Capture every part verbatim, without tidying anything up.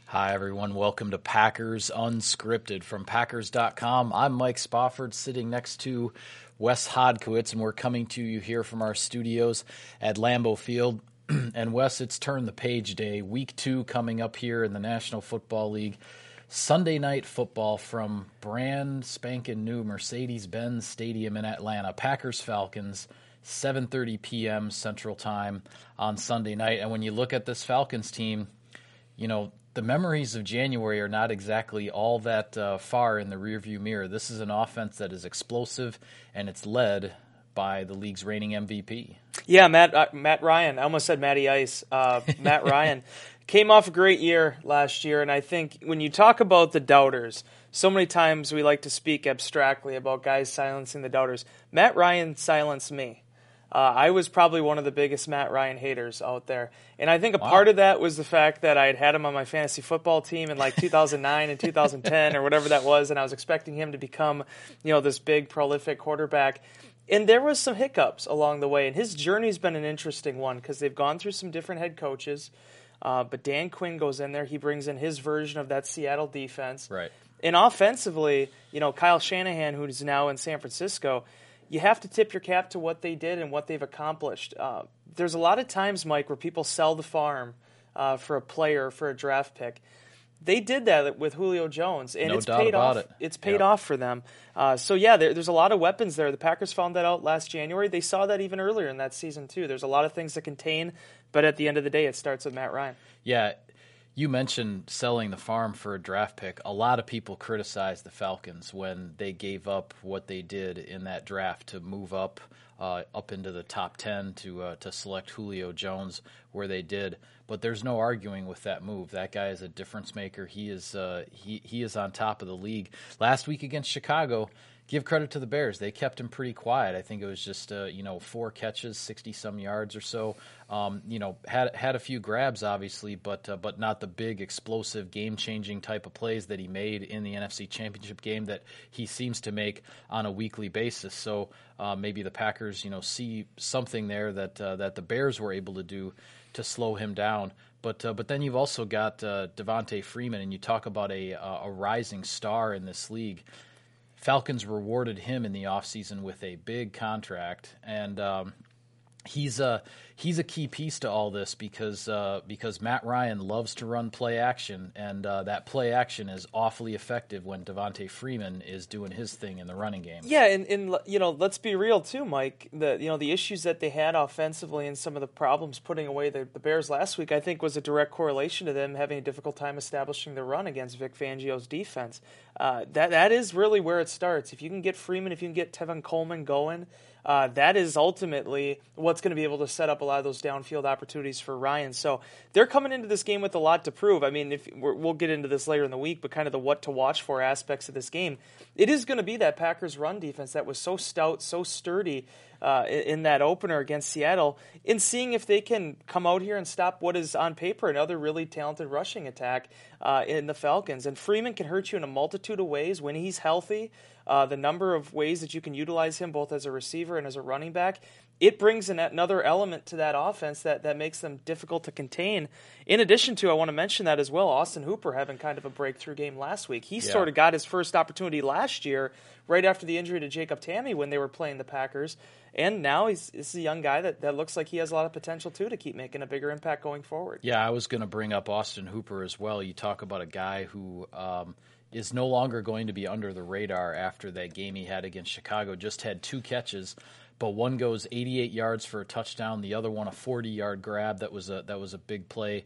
Hi, everyone. Welcome to Packers Unscripted from Packers dot com. I'm Mike Spofford, sitting next to Wes Hodkiewicz, and we're coming to you here from our studios at Lambeau Field. And Wes, it's turn the page day, week two coming up here in the National Football League. Sunday night football from brand spanking new Mercedes-Benz Stadium in Atlanta. Packers-Falcons, seven thirty p.m. Central Time on Sunday night. And when you look at this Falcons team, you know, the memories of January are not exactly all that uh, far in the rearview mirror. This is an offense that is explosive, and it's led by the league's reigning M V P. Yeah, Matt uh, Matt Ryan. I almost said Matty Ice. Uh, Matt Ryan came off a great year last year, and I think when you talk about the doubters, so many times we like to speak abstractly about guys silencing the doubters. Matt Ryan silenced me. Uh, I was probably one of the biggest Matt Ryan haters out there. And I think a wow. part of that was the fact that I had had him on my fantasy football team in like two thousand nine and two thousand ten or whatever that was, and I was expecting him to become, you know, this big, prolific quarterback. And there was some hiccups along the way, and his journey's been an interesting one because they've gone through some different head coaches. Uh, but Dan Quinn goes in there. He brings in his version of that Seattle defense. Right. And offensively, you know, Kyle Shanahan, who's now in San Francisco, you have to tip your cap to what they did and what they've accomplished. Uh, there's a lot of times, Mike, where people sell the farm uh, for a player, for a draft pick. They did that with Julio Jones, and no it's doubt paid about off. it. It's paid yep. off for them. Uh, so yeah, there, there's a lot of weapons there. The Packers found that out last January. They saw that even earlier in that season too. There's a lot of things to contain, but at the end of the day, it starts with Matt Ryan. Yeah. You mentioned selling the farm for a draft pick. A lot of people criticized the Falcons when they gave up what they did in that draft to move up uh, up into the top ten to uh, to select Julio Jones where they did. But there's no arguing with that move. That guy is a difference maker. He is uh, he he is on top of the league. Last week against Chicago, give credit to the Bears. They kept him pretty quiet. I think it was just uh, you know four catches, sixty some yards or so. Um, you know had had a few grabs obviously, but uh, but not the big explosive game changing type of plays that he made in the N F C Championship game that he seems to make on a weekly basis. So uh, maybe the Packers you know see something there that uh, that the Bears were able to do to slow him down. But uh, but then you've also got uh, Devontae Freeman, and you talk about a a rising star in this league. Falcons rewarded him in the offseason with a big contract, and um, he's a he's a key piece to all this because uh, because Matt Ryan loves to run play action, and uh, that play action is awfully effective when Devontae Freeman is doing his thing in the running game. Yeah, and, and you know, let's be real too, Mike. The you know the issues that they had offensively and some of the problems putting away the, the Bears last week, I think, was a direct correlation to them having a difficult time establishing the run against Vic Fangio's defense. Uh, that that is really where it starts. If you can get Freeman, if you can get Tevin Coleman going, uh, that is ultimately what's going to be able to set up a lot of those downfield opportunities for Ryan. So they're coming into this game with a lot to prove. I mean, if we're, we'll get into this later in the week, but kind of the what to watch for aspects of this game, it is going to be that Packers run defense that was so stout, so sturdy uh, in, in that opener against Seattle, in seeing if they can come out here and stop what is on paper another really talented rushing attack uh, in the Falcons. And Freeman can hurt you in a multitude of ways when he's healthy. Uh, the number of ways that you can utilize him both as a receiver and as a running back, it brings in another element to that offense that, that makes them difficult to contain. In addition to, I want to mention that as well, Austin Hooper having kind of a breakthrough game last week. He yeah. sort of got his first opportunity last year right after the injury to Jacob Tamme when they were playing the Packers. And now he's, he's a young guy that, that looks like he has a lot of potential, too, to keep making a bigger impact going forward. Yeah, I was going to bring up Austin Hooper as well. You talk about a guy who um, is no longer going to be under the radar after that game he had against Chicago. Just had two catches, but one goes eighty-eight yards for a touchdown. The other one a forty-yard grab. That was a that was a big play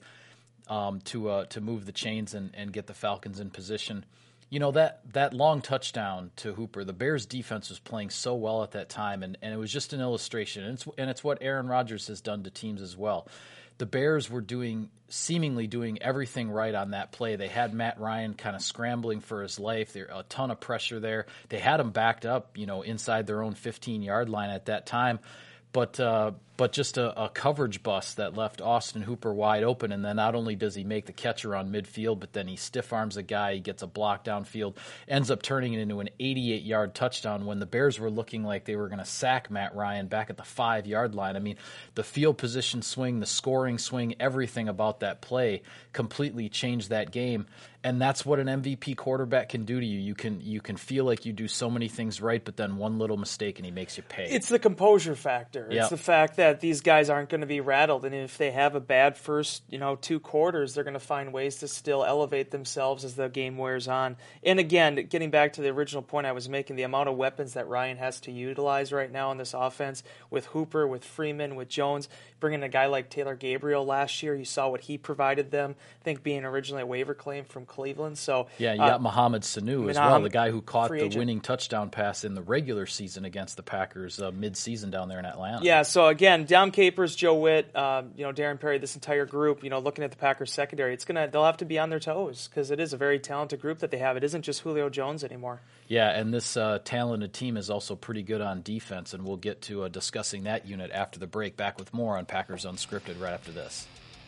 um, to uh, to move the chains and, and get the Falcons in position. You know, that, that long touchdown to Hooper, the Bears defense was playing so well at that time, and, and it was just an illustration. And it's, and it's what Aaron Rodgers has done to teams as well. The Bears were doing seemingly doing everything right on that play. They had Matt Ryan kind of scrambling for his life. There a ton of pressure there. They had him backed up, you know, inside their own fifteen-yard line at that time. But uh, but just a, a coverage bust that left Austin Hooper wide open. And then not only does he make the catcher on midfield, but then he stiff arms a guy, he gets a block downfield, ends up turning it into an eighty-eight yard touchdown when the Bears were looking like they were going to sack Matt Ryan back at the five yard line. I mean, the field position swing, the scoring swing, everything about that play completely changed that game. And that's what an M V P quarterback can do to you. You can you can feel like you do so many things right, but then one little mistake and he makes you pay. It's the composure factor. Yep. It's the fact that these guys aren't going to be rattled, and if they have a bad first, you know, two quarters, they're going to find ways to still elevate themselves as the game wears on. And again, getting back to the original point I was making, the amount of weapons that Ryan has to utilize right now in this offense with Hooper, with Freeman, with Jones, bringing a guy like Taylor Gabriel last year, you saw what he provided them. I think being originally a waiver claim from Cleveland. So yeah, you uh, got Mohamed Sanu as well, the guy who caught the winning touchdown pass in the regular season against the Packers uh, mid-season down there in Atlanta. Yeah, so again, Dom Capers, Joe Witt, um, you know, Darren Perry, this entire group, you know, looking at the Packers secondary, it's gonna they'll have to be on their toes because it is a very talented group that they have. It isn't just Julio Jones anymore. Yeah, and this uh, talented team is also pretty good on defense, and we'll get to uh, discussing that unit after the break. Back with more on Packers Unscripted right after this.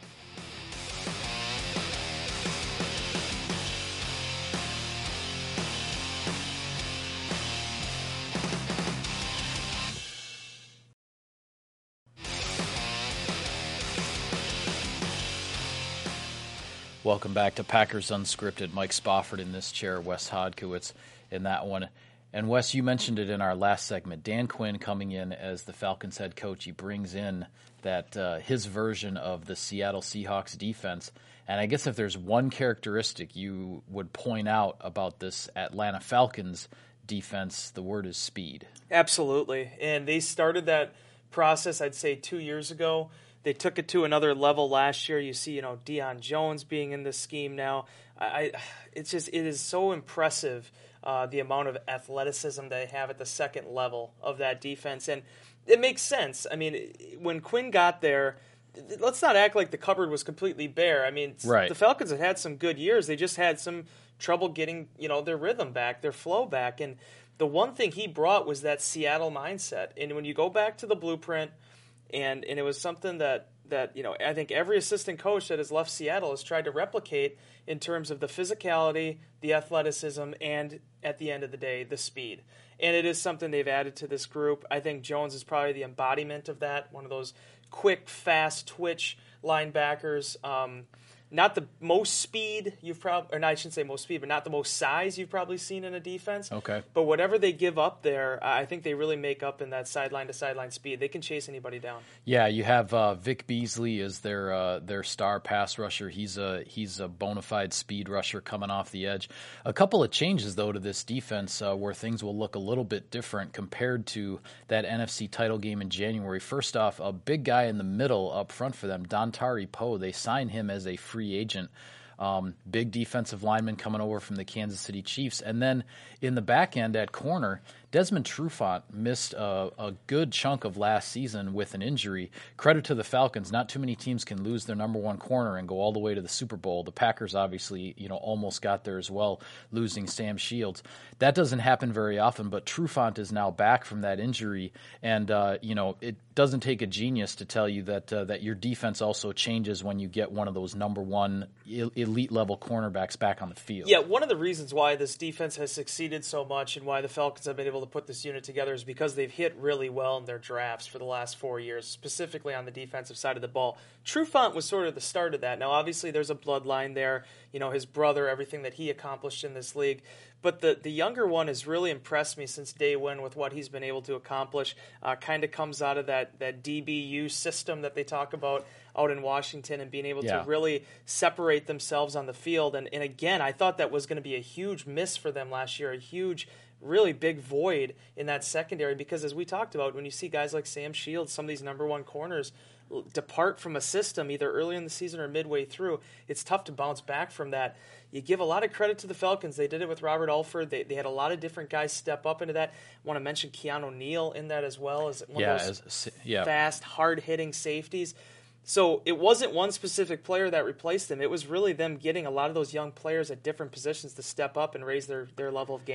Welcome back to Packers Unscripted. Mike Spofford in this chair, Wes Hodkiewicz in that one. And Wes, you mentioned it in our last segment. Dan Quinn coming in as the Falcons head coach. He brings in that uh, his version of the Seattle Seahawks defense. And I guess if there's one characteristic you would point out about this Atlanta Falcons defense, the word is speed. Absolutely. And they started that process, I'd say, two years ago. They took it to another level last year. You see, you know, Deion Jones being in this scheme now. I, it's just it is so impressive uh, the amount of athleticism they have at the second level of that defense, and it makes sense. I mean, when Quinn got there, let's not act like the cupboard was completely bare. I mean, right. The Falcons have had some good years. They just had some trouble getting, you know, their rhythm back, their flow back, and the one thing he brought was that Seattle mindset. And when you go back to the blueprint. And and it was something that, that, you know, I think every assistant coach that has left Seattle has tried to replicate in terms of the physicality, the athleticism, and at the end of the day, the speed. And it is something they've added to this group. I think Jones is probably the embodiment of that, one of those quick, fast twitch linebackers. Um, not the most speed you've probably, or not, I shouldn't say most speed, but not the most size you've probably seen in a defense. Okay. But whatever they give up there, I think they really make up in that sideline to sideline speed. They can chase anybody down. Yeah, you have uh, Vic Beasley as their uh, their star pass rusher. He's a he's a bona fide speed rusher coming off the edge. A couple of changes though to this defense uh, where things will look a little bit different compared to that N F C title game in January. First off, a big guy in the middle up front for them, Dontari Poe. They signed him as a free agent. Um, big defensive lineman coming over from the Kansas City Chiefs. And then in the back end at corner, Desmond Trufant missed a, a good chunk of last season with an injury. Credit to the Falcons. Not too many teams can lose their number one corner and go all the way to the Super Bowl. The Packers obviously, you know, almost got there as well, losing Sam Shields. That doesn't happen very often, but Trufant is now back from that injury. And, uh, you know, it doesn't take a genius to tell you that uh, that your defense also changes when you get one of those number one elite level cornerbacks back on the field. Yeah, one of the reasons why this defense has succeeded so much and why the Falcons have been able to put this unit together is because they've hit really well in their drafts for the last four years, specifically on the defensive side of the ball. Trufant was sort of the start of that. Now, obviously, there's a bloodline there. You know, his brother, everything that he accomplished in this league. But the, the younger one has really impressed me since day one with what he's been able to accomplish. Uh, kind of comes out of that, that D B U system that they talk about out in Washington and being able yeah. to really separate themselves on the field. And, and again, I thought that was going to be a huge miss for them last year, a huge really big void in that secondary because, as we talked about, when you see guys like Sam Shields, some of these number one corners depart from a system either early in the season or midway through, it's tough to bounce back from that. You give a lot of credit to the Falcons. They did it with Robert Alford. They they had a lot of different guys step up into that. I want to mention Keanu Neal in that as well as one yeah, of those as, yeah. fast, hard-hitting safeties. So it wasn't one specific player that replaced them. It was really them getting a lot of those young players at different positions to step up and raise their, their level of game.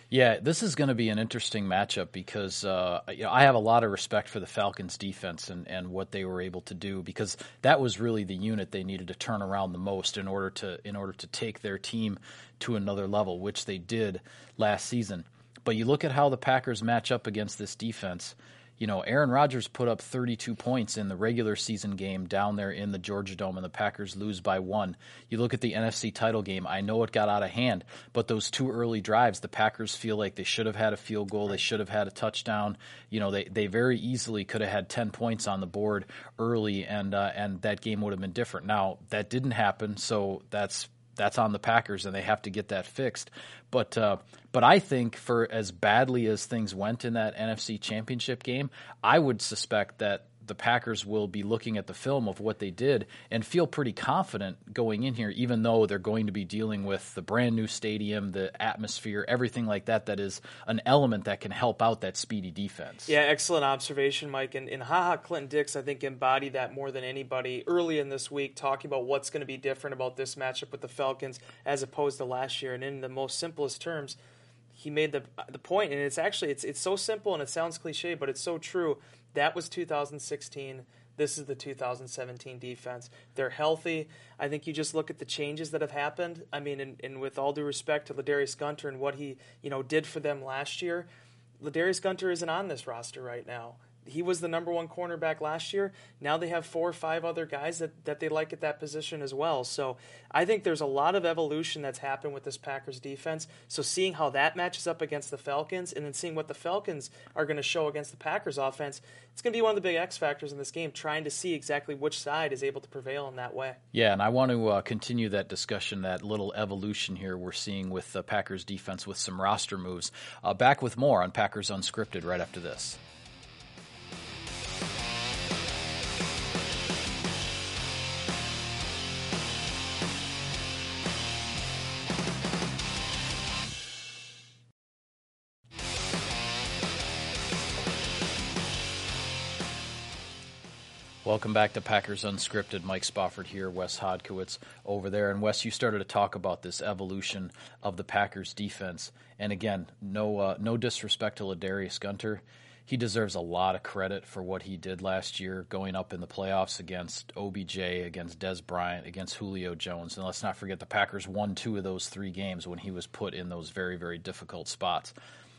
Yeah, this is going to be an interesting matchup because uh, you know I have a lot of respect for the Falcons' defense and, and what they were able to do, because that was really the unit they needed to turn around the most in order to in order to take their team to another level, which they did last season. But you look at how the Packers match up against this defense. You know, Aaron Rodgers put up thirty-two points in the regular season game down there in the Georgia Dome, and the Packers lose by one. You look at the N F C title game, I know it got out of hand, but those two early drives, the Packers feel like they should have had a field goal, they should have had a touchdown. You know, they, they very easily could have had ten points on the board early, and uh, and that game would have been different. Now, that didn't happen, so that's that's on the Packers, and they have to get that fixed. But uh, but I think for as badly as things went in that N F C Championship game, I would suspect that the Packers will be looking at the film of what they did and feel pretty confident going in here, even though they're going to be dealing with the brand new stadium, the atmosphere, everything like that, that is an element that can help out that speedy defense. Yeah, excellent observation, Mike. And, and Ha Ha Clinton-Dix, I think, embodied that more than anybody early in this week, talking about what's going to be different about this matchup with the Falcons as opposed to last year. And in the most simplest terms, he made the the point, and it's actually it's it's so simple and it sounds cliche, but it's so true. That was two thousand sixteen. This is the two thousand seventeen defense. They're healthy. I think you just look at the changes that have happened. I mean, and, and with all due respect to Ladarius Gunter and what he you know did for them last year, Ladarius Gunter isn't on this roster right now. He was the number one cornerback last year. Now they have four or five other guys that, that they like at that position as well. So I think there's a lot of evolution that's happened with this Packers defense. So seeing how that matches up against the Falcons and then seeing what the Falcons are going to show against the Packers offense, it's going to be one of the big X factors in this game, trying to see exactly which side is able to prevail in that way. Yeah, and I want to uh, continue that discussion, that little evolution here we're seeing with the Packers defense with some roster moves. Uh, back with more on Packers Unscripted right after this. Welcome back to Packers Unscripted. Mike Spofford here, Wes Hodkiewicz over there. And Wes, you started to talk about this evolution of the Packers defense. And again, no uh, no disrespect to Ladarius Gunter. He deserves a lot of credit for what he did last year, going up in the playoffs against O B J, against Dez Bryant, against Julio Jones. And let's not forget the Packers won two of those three games when he was put in those very, very difficult spots.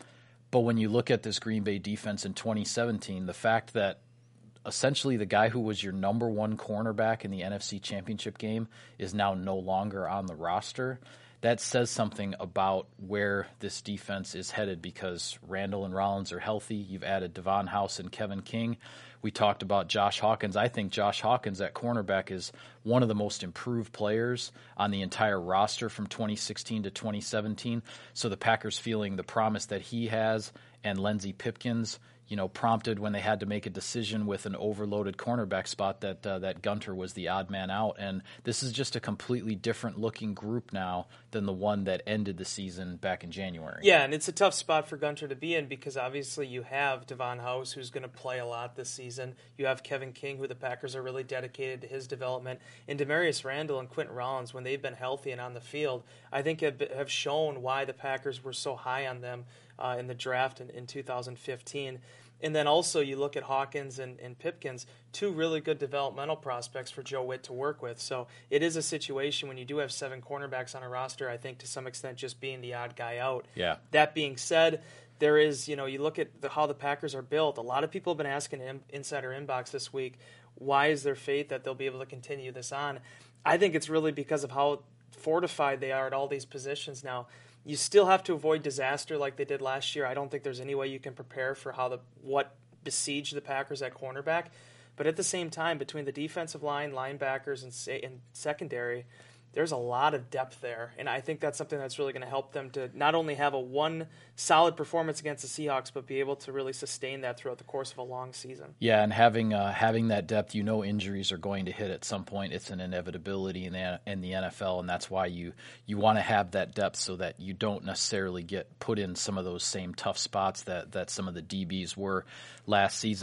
But when you look at this Green Bay defense in twenty seventeen, the fact that essentially the guy who was your number one cornerback in the N F C Championship game is now no longer on the roster, that says something about where this defense is headed, because Randall and Rollins are healthy. You've added Devon House and Kevin King. We talked about Josh Hawkins. I think Josh Hawkins at cornerback is one of the most improved players on the entire roster from twenty sixteen to twenty seventeen. So the Packers feeling the promise that he has, and Lindsey Pipkins, you know, prompted when they had to make a decision with an overloaded cornerback spot that uh, that Gunter was the odd man out. And this is just a completely different looking group now than the one that ended the season back in January. Yeah, and it's a tough spot for Gunter to be in, because obviously you have Devon House, who's going to play a lot this season. You have Kevin King, who the Packers are really dedicated to his development. And Demarius Randall and Quentin Rollins, when they've been healthy and on the field, I think have, have shown why the Packers were so high on them uh, in the draft in, in two thousand fifteen. And then also you look at Hawkins and, and Pipkins, two really good developmental prospects for Joe Witt to work with. So it is a situation when you do have seven cornerbacks on a roster, I think to some extent just being the odd guy out. Yeah. That being said, there is, you know, you look at the, how the Packers are built. A lot of people have been asking in, Insider Inbox this week, why is there faith that they'll be able to continue this on? I think it's really because of how fortified they are at all these positions now. You still have to avoid disaster like they did last year. I don't think there's any way you can prepare for how the what besieged the Packers at cornerback. But at the same time, between the defensive line, linebackers, and, and secondary, there's a lot of depth there. And I think that's something that's really going to help them to not only have a one solid performance against the Seahawks, but be able to really sustain that throughout the course of a long season. Yeah, and having uh, having that depth, you know injuries are going to hit at some point. It's an inevitability in the, in the N F L, and that's why you, you want to have that depth so that you don't necessarily get put in some of those same tough spots that, that some of the D Bs were last season.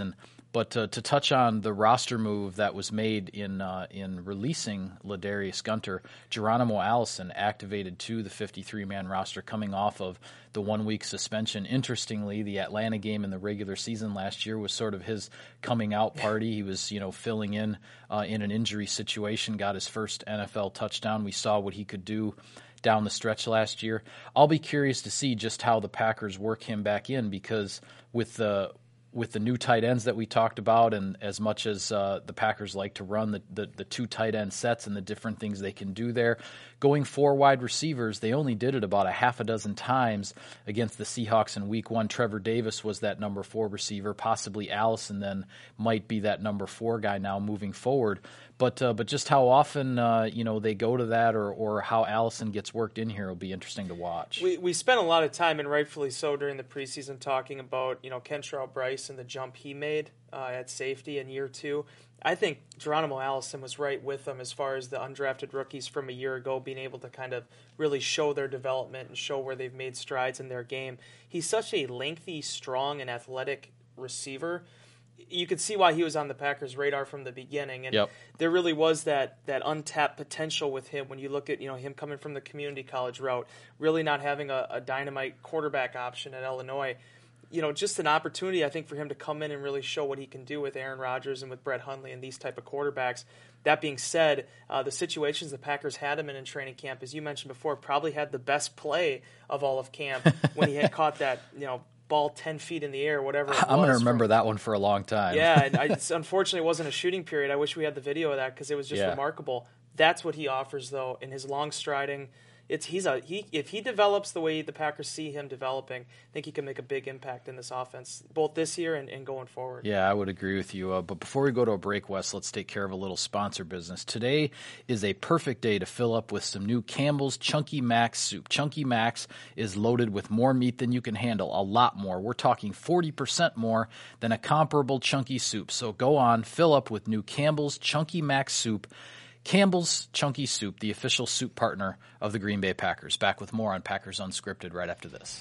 But uh, to touch on the roster move that was made in uh, in releasing Ladarius Gunter, Geronimo Allison activated to the fifty-three man roster coming off of the one-week suspension. Interestingly, the Atlanta game in the regular season last year was sort of his coming out party. He was, you know, filling in uh, in an injury situation, got his first N F L touchdown. We saw what he could do down the stretch last year. I'll be curious to see just how the Packers work him back in, because with the with the new tight ends that we talked about, and as much as uh, the Packers like to run the, the, the two tight end sets and the different things they can do there, going four wide receivers, they only did it about a half a dozen times against the Seahawks in week one. Trevor Davis was that number four receiver. Possibly Allison then might be that number four guy now moving forward. But uh, but just how often uh, you know they go to that, or or how Allison gets worked in here will be interesting to watch. We we spent a lot of time, and rightfully so, during the preseason talking about, you know, Kentrell Bryce and the jump he made uh, at safety in year two. I think Geronimo Allison was right with them as far as the undrafted rookies from a year ago being able to kind of really show their development and show where they've made strides in their game. He's such a lengthy, strong, and athletic receiver. You could see why he was on the Packers' radar from the beginning, and yep. there really was that that untapped potential with him when you look at, you know, him coming from the community college route, really not having a, a dynamite quarterback option at Illinois. You know, just an opportunity, I think, for him to come in and really show what he can do with Aaron Rodgers and with Brett Hundley and these type of quarterbacks. That being said, uh, the situations the Packers had him in in training camp, as you mentioned before, probably had the best play of all of camp when he had caught that, you know, ball ten feet in the air, whatever it I'm was. going to remember from, that one for a long time. Yeah, and I, unfortunately, it wasn't a shooting period. I wish we had the video of that because it was just yeah. remarkable. That's what he offers, though, in his long striding. It's he's a he if he develops the way the Packers see him developing, I think he can make a big impact in this offense, both this year and, and going forward. Yeah, I would agree with you. Uh, but before we go to a break, Wes, let's take care of a little sponsor business. Today is a perfect day to fill up with some new Campbell's Chunky Max soup. Chunky Max is loaded with more meat than you can handle, a lot more. We're talking forty percent more than a comparable chunky soup. So go on, fill up with new Campbell's Chunky Max soup. Campbell's Chunky Soup, the official soup partner of the Green Bay Packers. Back with more on Packers Unscripted right after this.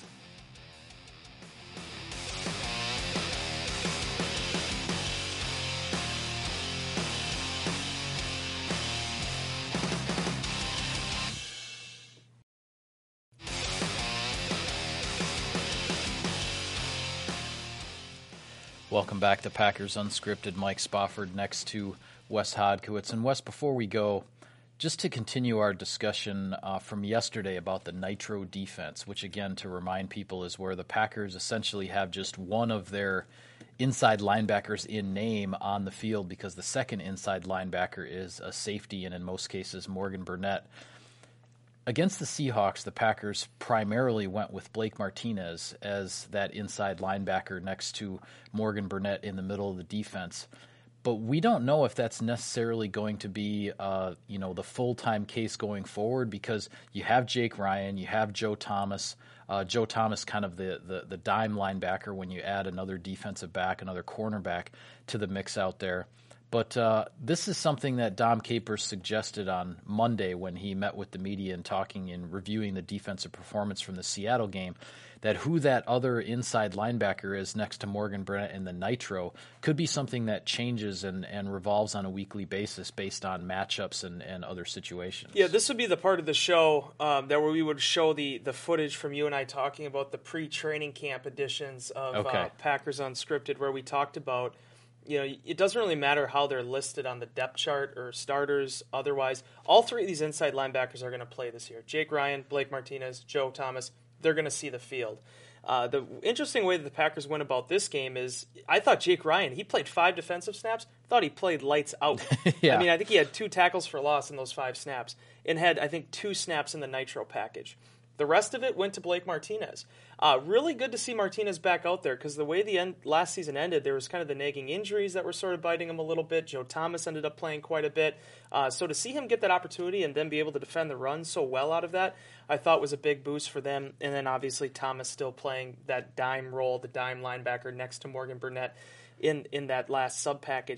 Welcome back to Packers Unscripted. Mike Spofford next to Wes Hodkiewicz. And Wes, before we go, just to continue our discussion uh, from yesterday about the Nitro defense, which again, to remind people, is where the Packers essentially have just one of their inside linebackers in name on the field because the second inside linebacker is a safety, and in most cases Morgan Burnett. Against the Seahawks, the Packers primarily went with Blake Martinez as that inside linebacker next to Morgan Burnett in the middle of the defense. But we don't know if that's necessarily going to be, uh, you know, the full-time case going forward, because you have Jake Ryan, you have Joe Thomas. Uh, Joe Thomas, kind of the, the the dime linebacker when you add another defensive back, another cornerback to the mix out there. But uh, this is something that Dom Capers suggested on Monday when he met with the media and talking and reviewing the defensive performance from the Seattle game, that who that other inside linebacker is next to Morgan Burnett in the Nitro could be something that changes and, and revolves on a weekly basis based on matchups and, and other situations. Yeah, this would be the part of the show um, that where we would show the, the footage from you and I talking about the pre-training camp editions of okay. uh, Packers Unscripted, where we talked about, you know, it doesn't really matter how they're listed on the depth chart or starters otherwise. All three of these inside linebackers are going to play this year. Jake Ryan, Blake Martinez, Joe Thomas, they're going to see the field. Uh, the interesting way that the Packers went about this game is, I thought Jake Ryan, he played five defensive snaps, thought he played lights out. yeah. I mean, I think he had two tackles for loss in those five snaps and had, I think, two snaps in the Nitro package. The rest of it went to Blake Martinez. Uh, really good to see Martinez back out there, because the way the end, last season ended, there was kind of the nagging injuries that were sort of biting him a little bit. Joe Thomas ended up playing quite a bit. Uh, so to see him get that opportunity and then be able to defend the run so well out of that, I thought was a big boost for them. And then obviously Thomas still playing that dime role, the dime linebacker next to Morgan Burnett in, in that last sub-package.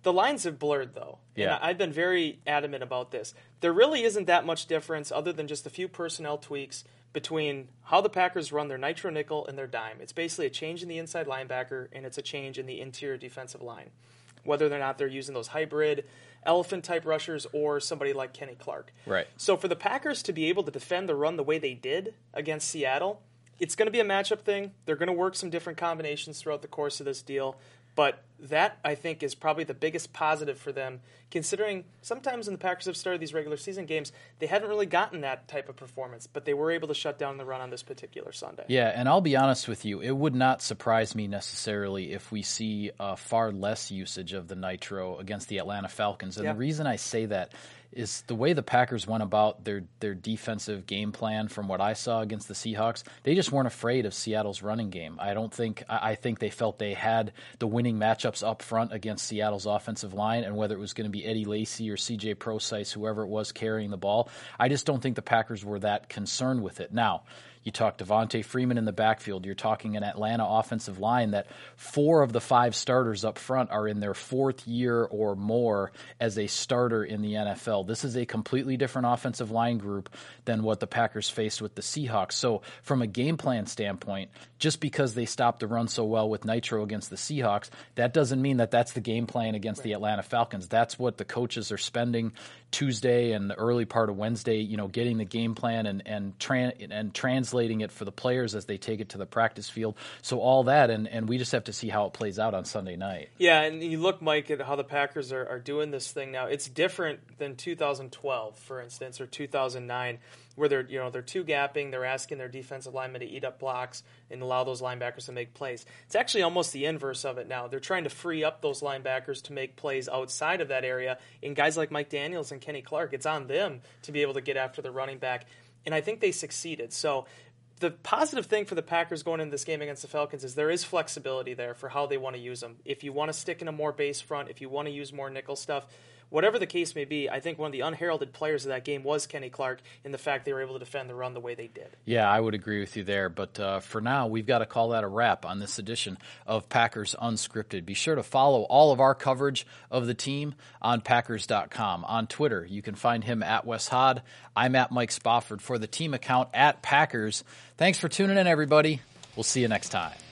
The lines have blurred, though. Yeah. And I've been very adamant about this. There really isn't that much difference other than just a few personnel tweaks between how the Packers run their nitro nickel and their dime. It's basically a change in the inside linebacker, and it's a change in the interior defensive line, whether or not they're using those hybrid elephant-type rushers or somebody like Kenny Clark. Right. So for the Packers to be able to defend the run the way they did against Seattle, it's going to be a matchup thing. They're going to work some different combinations throughout the course of this deal. But that, I think, is probably the biggest positive for them, considering sometimes when the Packers have started these regular season games, they haven't really gotten that type of performance, but they were able to shut down the run on this particular Sunday. Yeah, and I'll be honest with you, it would not surprise me necessarily if we see uh, far less usage of the nitro against the Atlanta Falcons. And yeah. the reason I say that is the way the Packers went about their their defensive game plan from what I saw against the Seahawks. They just weren't afraid of Seattle's running game. I don't think I, I think they felt they had the winning matchups up front against Seattle's offensive line, and whether it was going to be Eddie Lacy or C J Prosise, whoever it was carrying the ball, I just don't think the Packers were that concerned with it. Now, you talk Devontae Freeman in the backfield. You're talking an Atlanta offensive line that four of the five starters up front are in their fourth year or more as a starter in the N F L. This is a completely different offensive line group than what the Packers faced with the Seahawks. So from a game plan standpoint, just because they stopped the run so well with nitro against the Seahawks, that doesn't mean that that's the game plan against right. the Atlanta Falcons. That's what the coaches are spending Tuesday and the early part of Wednesday, you know, getting the game plan and and, tran- and translating it for the players as they take it to the practice field. So all that, and, and we just have to see how it plays out on Sunday night. Yeah, and you look, Mike, at how the Packers are, are doing this thing now. It's different than two thousand twelve, for instance, or two thousand nine, where they're you know they're two gapping, they're asking their defensive linemen to eat up blocks and allow those linebackers to make plays. It's actually almost the inverse of it now. They're trying to free up those linebackers to make plays outside of that area, and guys like Mike Daniels and Kenny Clark, it's on them to be able to get after the running back, and I think they succeeded. So the positive thing for the Packers going into this game against the Falcons is there is flexibility there for how they want to use them. If you want to stick in a more base front, if you want to use more nickel stuff, whatever the case may be, I think one of the unheralded players of that game was Kenny Clark in the fact they were able to defend the run the way they did. Yeah, I would agree with you there. But uh, for now, we've got to call that a wrap on this edition of Packers Unscripted. Be sure to follow all of our coverage of the team on Packers dot com. On Twitter, you can find him at Wes Hod. I'm at Mike Spofford for the team account at Packers. Thanks for tuning in, everybody. We'll see you next time.